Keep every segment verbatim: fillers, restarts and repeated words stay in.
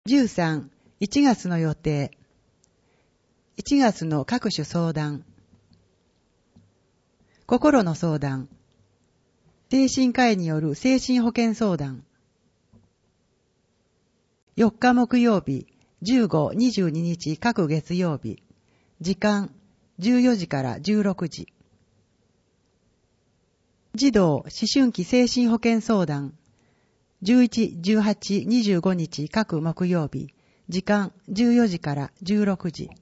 じゅうさん、いちがつの予定。いちがつの各種相談。心の相談。精神科医による精神保健相談。よっか木曜日、じゅうご、にじゅうににち各月曜日。時間、じゅうよじからじゅうろくじ。児童、思春期精神保健相談。じゅういち、じゅうはち、にじゅうごにち各木曜日。時間じゅうよじからじゅうろくじ。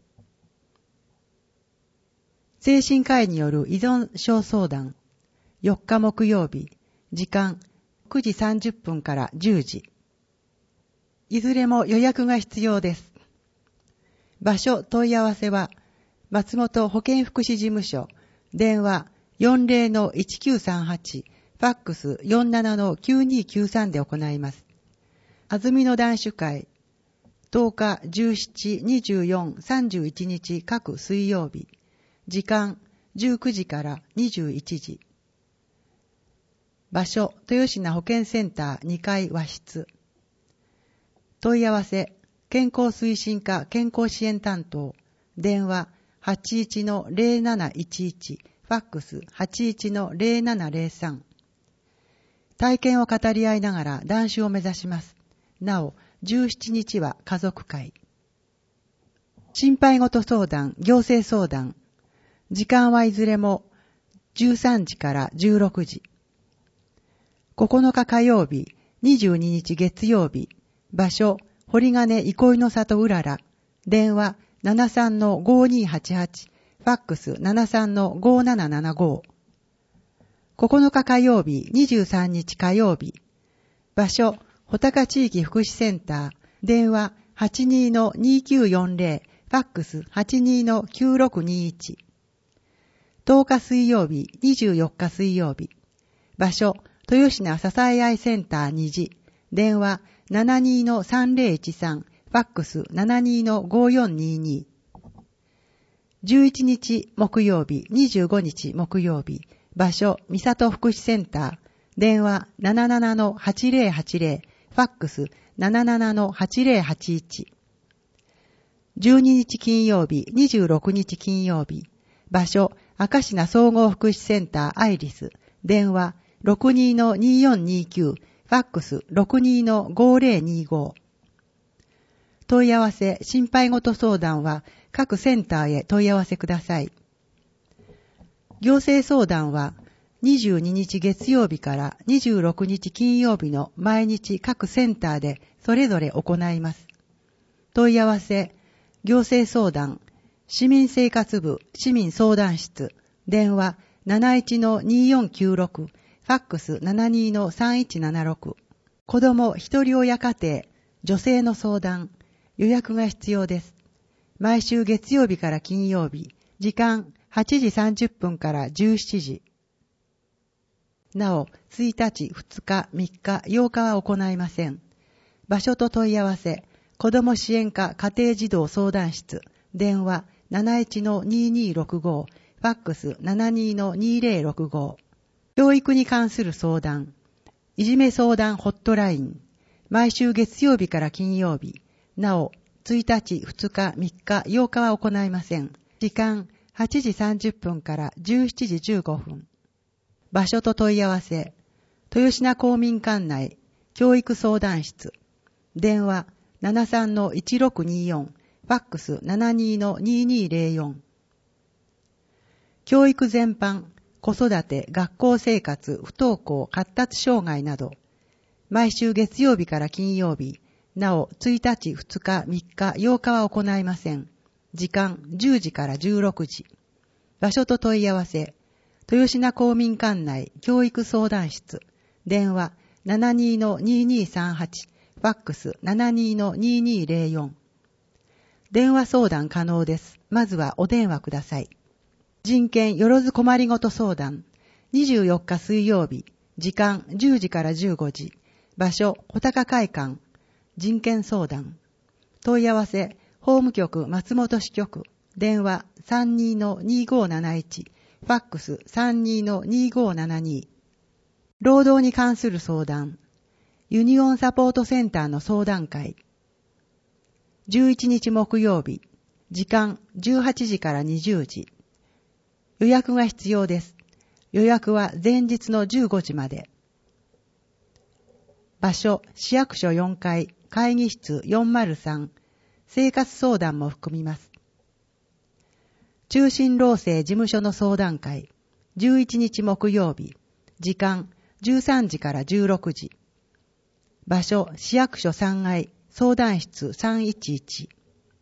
精神科医による依存症相談。よっか木曜日。時間くじさんじゅっぷんからじゅうじ。いずれも予約が必要です。場所問い合わせは松本保健福祉事務所。電話 よんじゅうのいちきゅうさんはち、ファックス よんじゅうななのきゅうにきゅうさん で行います。安曇野男子会。とおか、じゅうしち、にじゅうよん、さんじゅういちにち各水曜日。時間じゅうくじからにじゅういちじ。場所豊品保健センターにかい和室。問い合わせ健康推進課健康支援担当。電話 はちいちのゼロなないちいち、ファックス はちいちのゼロななゼロさん。体験を語り合いながら断酒を目指します。なおじゅうしちにちは家族会。心配事相談、行政相談。時間はいずれもじゅうさんじからじゅうろくじ。ここのか火曜日、にじゅうににち月曜日。場所、堀金憩いの里うらら。電話 ななさんのごにはちはち、ファックス ななさんのごななななご。ここのか火曜日、にじゅうさんにち火曜日。場所、穂高地域福祉センター。電話 はちにのにきゅうよんゼロ、ファックス はちにのきゅうろくにいち。とおか水曜日、にじゅうよっか水曜日。場所、豊品支え合いセンターにじ。電話 ななにのさんゼロいちさん、ファックス ななにのごよんにに。じゅういちにち木曜日、にじゅうごにち木曜日。場所、三里福祉センター。電話 ななななのはちゼロはちゼロ、ファックス ななななのはちゼロはちいち。じゅうににち金曜日、にじゅうろくにち金曜日。場所、明品総合福祉センターアイリス。電話 ろくにのによんにきゅう、ファックス ろくにのごゼロにご。問い合わせ、心配事相談は各センターへ問い合わせください。行政相談はにじゅうににち月曜日からにじゅうろくにち金曜日の毎日各センターでそれぞれ行います。問い合わせ、行政相談、市民生活部市民相談室、電話 なないちのによんきゅうろく、ファックス ななにのさんいちななろく。子供一人親家庭、女性の相談、予約が必要です。毎週月曜日から金曜日、時間はちじさんじゅっぷんからじゅうしちじ。なお、いちにち、ふつか、みっか、ようかは行いません。場所と問い合わせ、子ども支援課家庭児童相談室、電話 なないちのににろくご、ファックス ななにのにゼロろくご。教育に関する相談、いじめ相談ホットライン、毎週月曜日から金曜日、なお、いちにち、ふつか、みっか、ようかは行いません。時間はちじさんじゅっぷんからじゅうしちじじゅうごふん。場所と問い合わせ、豊品公民館内教育相談室、電話 ななさんのいちろくによん、ファックス ななにのににゼロよん。教育全般、子育て、学校生活、不登校、発達障害など、毎週月曜日から金曜日、なおいちにち、ふつか、みっか、ようかは行いません。時間じゅうじからじゅうろくじ。場所と問い合わせ、豊品公民館内教育相談室、電話 ななにのににさんはち、ファックス ななにのににゼロよん。電話相談可能です。まずはお電話ください。人権よろず困りごと相談、にじゅうよっか水曜日、時間じゅうじからじゅうごじ、場所穂高会館、人権相談。問い合わせ、法務局松本支局、電話 さんにのにごなないち、ファックス さんにのにごななに。労働に関する相談、ユニオンサポートセンターの相談会。 じゅういちにち木曜日、時間じゅうはちじからにじゅうじ。予約が必要です。予約は前日のじゅうごじまで。場所、市役所よんかい、会議室よんまるさん、生活相談も含みます。中心労政事務所の相談会、じゅういちにち木曜日、時間じゅうさんじからじゅうろくじ。場所、市役所さんがい、相談室さんいちいち。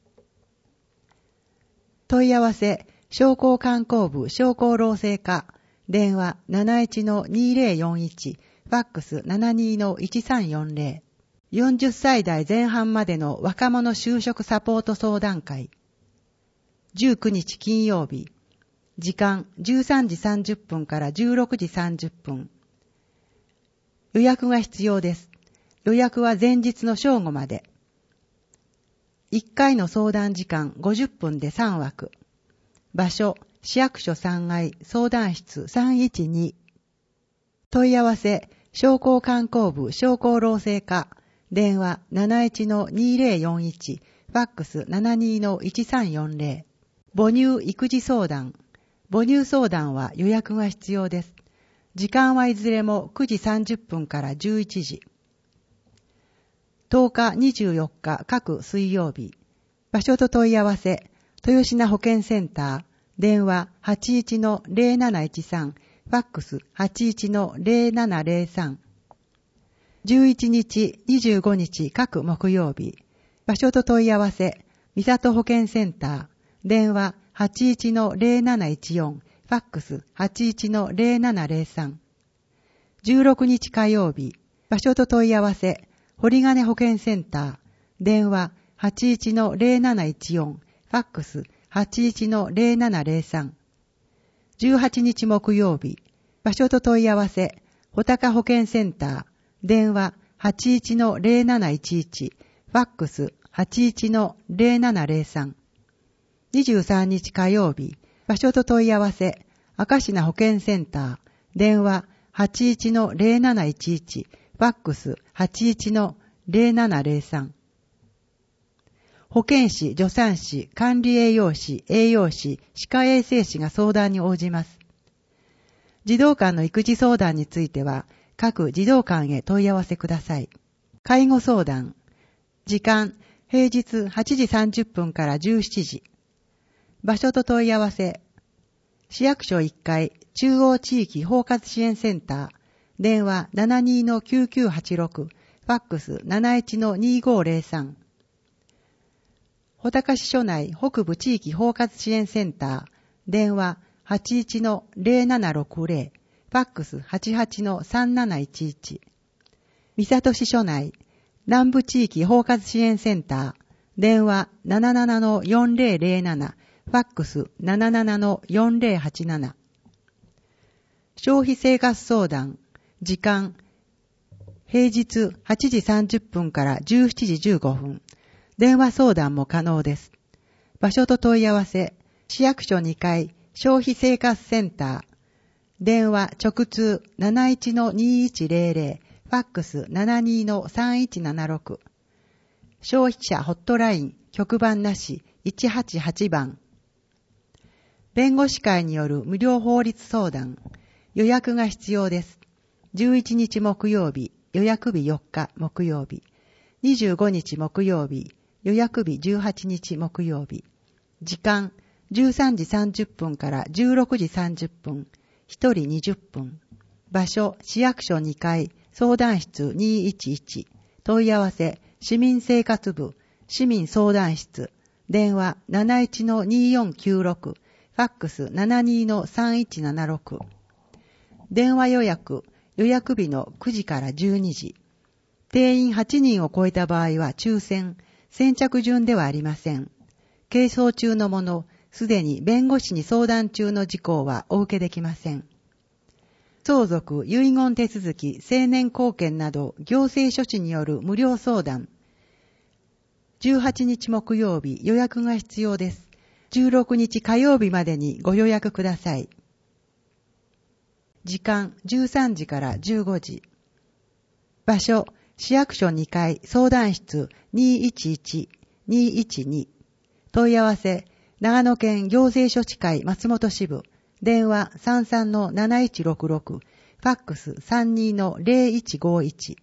問い合わせ、商工観光部商工労政課、電話 なないちのにぜろよんいち、ファックス ななにのいちさんよんぜろ。よんじゅっさい代前半までの若者就職サポート相談会。じゅうくにち金曜日。時間じゅうさんじさんじゅっぷんからじゅうろくじさんじゅっぷん。予約が必要です。予約は前日の正午まで。いっかいの相談時間ごじゅっぷんでさんわく。場所、市役所さんがい、相談室さんいちに。問い合わせ、商工観光部商工労政課、電話 なないちのにぜろよんいち、ファックス ななにのいちさんよんぜろ。母乳育児相談。母乳相談は予約が必要です。時間はいずれもくじさんじゅっぷんからじゅういちじ。とおか、にじゅうよっか各水曜日。場所と問い合わせ、豊品保健センター、電話 はちいちのぜろなないちさん、ファックス はちいちのぜろななぜろさん。じゅういちにち、にじゅうごにち各木曜日。場所と問い合わせ、三里保健センター、電話 はちいちのぜろなないちよん、ファックス はちいちのぜろななぜろさん。じゅうろくにち火曜日。場所と問い合わせ、堀金保健センター、電話 はちいちのぜろなないちよん、ファックス はちいちのぜろななぜろさん。じゅうはちにち木曜日。場所と問い合わせ、穂高保健センター、電話 はちいちのぜろなないちいち、ファックス はちいちのぜろななぜろさん。にじゅうさんにち火曜日。場所と問い合わせ、明石名保健センター、電話 はちいちのぜろなないちいち、ファックス はちいちのぜろななぜろさん。保健師、助産師、管理栄養士、栄養士、歯科衛生士が相談に応じます。児童館の育児相談については、各児童館へ問い合わせください。介護相談。時間、平日はちじさんじゅっぷんからじゅうしちじ。場所と問い合わせ。市役所いっかい、中央地域包括支援センター。電話 ななにのきゅうきゅうはちろく、ファックス なないちのにごぜろさん。穂高市署内北部地域包括支援センター、電話 はちいちのぜろななろくぜろ、ファックス はちはちのさんなないちいち。三郷市署内南部地域包括支援センター、電話 ななななのよんぜろぜろなな、ファックス ななななのよんぜろはちなな。消費生活相談、時間、平日はちじさんじゅっぷんからじゅうしちじじゅうごふん。電話相談も可能です。場所と問い合わせ、市役所にかい、消費生活センター。電話直通 なないちのにいちぜろぜろ、ファックス ななにのさんいちななろく。消費者ホットライン、局番なし、いちはちはちばん。弁護士会による無料法律相談。予約が必要です。じゅういちにち木曜日、予約日よっか木曜日。にじゅうごにち木曜日、予約日じゅうはちにち木曜日。時間、じゅうさんじさんじゅっぷんからじゅうろくじさんじゅっぷん。ひとりにじゅっぷん。場所、市役所にかい、相談室にいちいち。問い合わせ、市民生活部、市民相談室。電話 なないちのによんきゅうろく。ファックス ななにのさんいちななろく。電話予約、予約日のくじからじゅうにじ。定員はちにんを超えた場合は抽選、先着順ではありません。係争中のもの、すでに弁護士に相談中の事項はお受けできません。相続、遺言手続き、成年後見など行政処置による無料相談。じゅうはちにち木曜日、予約が必要です。じゅうろくにち火曜日までにご予約ください。時間、じゅうさんじからじゅうごじ。場所、市役所にかい、相談室にいちいち。 にいちに。問い合わせ、長野県行政書士会松本支部、電話 さんさんのなないちろくろく、ファックス さんにのゼロいちごいち。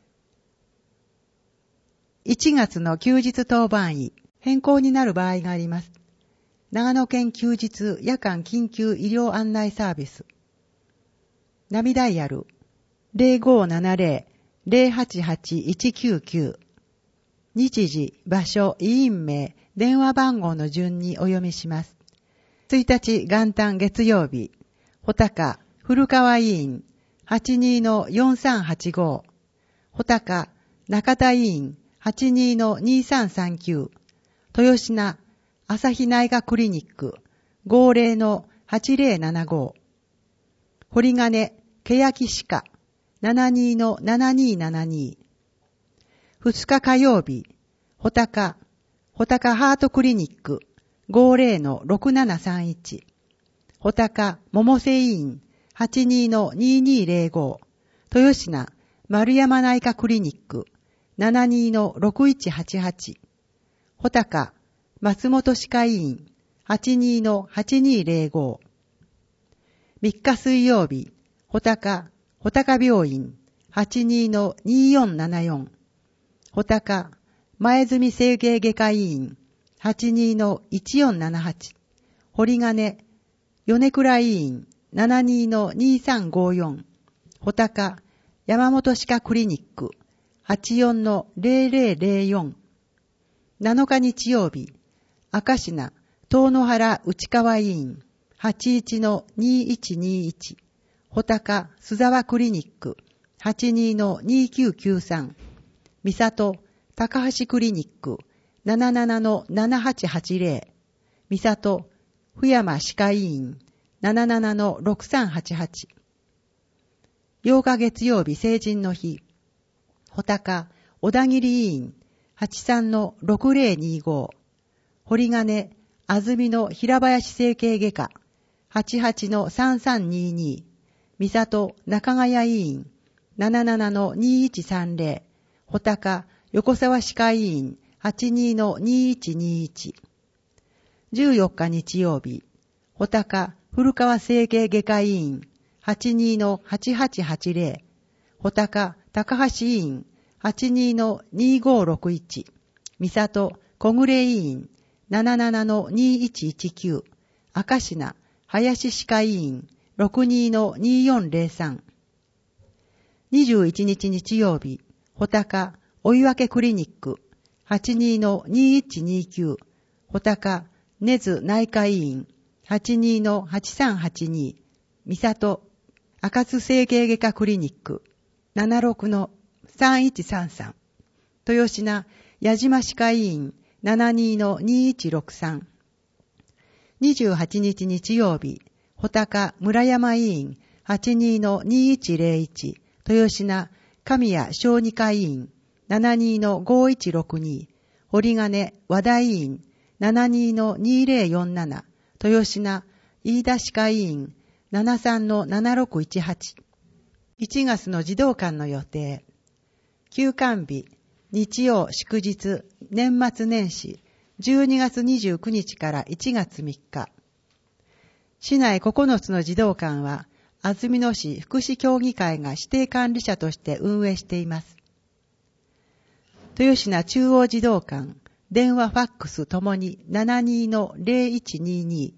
いちがつの休日当番医、変更になる場合があります。長野県休日夜間緊急医療案内サービス。ナビダイヤル ゼロごななゼロ ゼロはちはちいちきゅうきゅう。日時、場所、医院名、電話番号の順にお読みします。ついたち元旦月曜日、穂高古川医院 はちにのよんさんはちご。穂高中田医院 はちにのにさんさんきゅう。豊品朝日内科クリニック ごぜろのはちぜろななご。堀金欅歯科 ななにのななにななに。二日火曜日、穂高穂高ハートクリニック ごぜろのろくななさんいち。穂高桃瀬医院 はちにのににぜろご。豊品丸山内科クリニック ななにのろくいちはちはち。穂高松本歯科医院 はちにのはちにぜろご。みっか水曜日、穂高穂高病院 はちにのによんななよん。穂高前住整形外科医院 はちにのいちよんななはち。堀金米倉医院 ななにのにさんごよん。穂高山本歯科クリニック はちよんのぜろぜろぜろよん。なのか日曜日、赤品遠野原内川医院 はちいちのにいちにいち。穂高須沢クリニック はちにのにきゅうきゅうさん。三里高橋クリニック ななななのななはちはちぜろ。三里富山歯科医院 ななななのろくさんはちはち。ようか月曜日成人の日、穂高小田切医院 はちさんのろくぜろにご。堀金安住の平林整形外科 はちはちのさんさんにに。三里中ヶ谷医院 ななななのにいちさんぜろ。穂高横沢歯科医院 はちにのにいちにいち。じゅうよっか日曜日、穂高古川整形外科医院 はちにのはちはちはちぜろ。穂高高橋医院 はちにのにごろくいち。三里小暮医院 ななななのにいちいちきゅう。赤品林歯科医院 ろくにのによんぜろさん。にじゅういちにち日曜日、穂高追分クリニック はちにのにいちにきゅう。穂高根津内科医院 はちにのはちさんはちに。三里赤津整形外科クリニック ななろくのさんいちさんさん。豊品矢島歯科医院 ななにのにいちろくさん。にじゅうはちにち日曜日、穂高村山医院 はちにのにいちぜろいち。豊品神谷小児科医院 ななにのごいちろくに。堀金和田医院 ななにのにぜろよんなな。豊品飯田歯科医院 ななさんのななろくいちはち。いちがつの児童館の予定。休館日、日曜祝日、年末年始、じゅうにがつにじゅうくにちからいちがつみっか。市内ここのつの児童館は、安曇野市福祉協議会が指定管理者として運営しています。豊品中央児童館、電話ファックスともに ななにのぜろいちにに。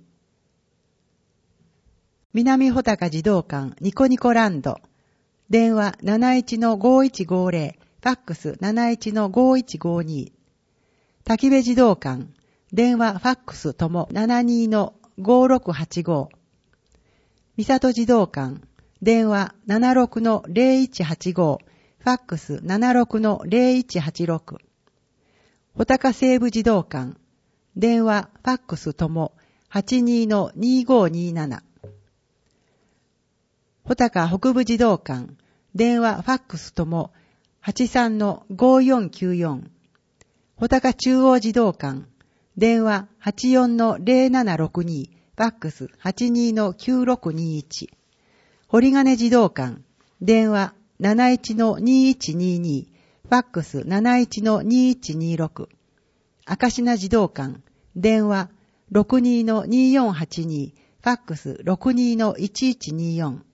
南穂高児童館ニコニコランド、電話 なないちのごいちごぜろ、ファックス なないちのごいちごに。滝部児童館、電話ファックスとも ななにのごろくはちご。三里児童館、電話 ななろくのぜろいちはちご、ファックス ななろくのぜろいちはちろく。穂高西部児童館、電話ファックスとも はちにのにごになな。穂高北部児童館、電話ファックスともはちさんのごよんきゅうよん。穂高中央児童館、電話はちよんのぜろななろくに、ファックス はちにのきゅうろくにいち。堀金児童館、電話なないちのにいちにに、ファックス なないちのにいちにろく。 赤品児童館、電話 ろくにーのにーよんはちに、ファックス ろくにーのいちいちにーよん。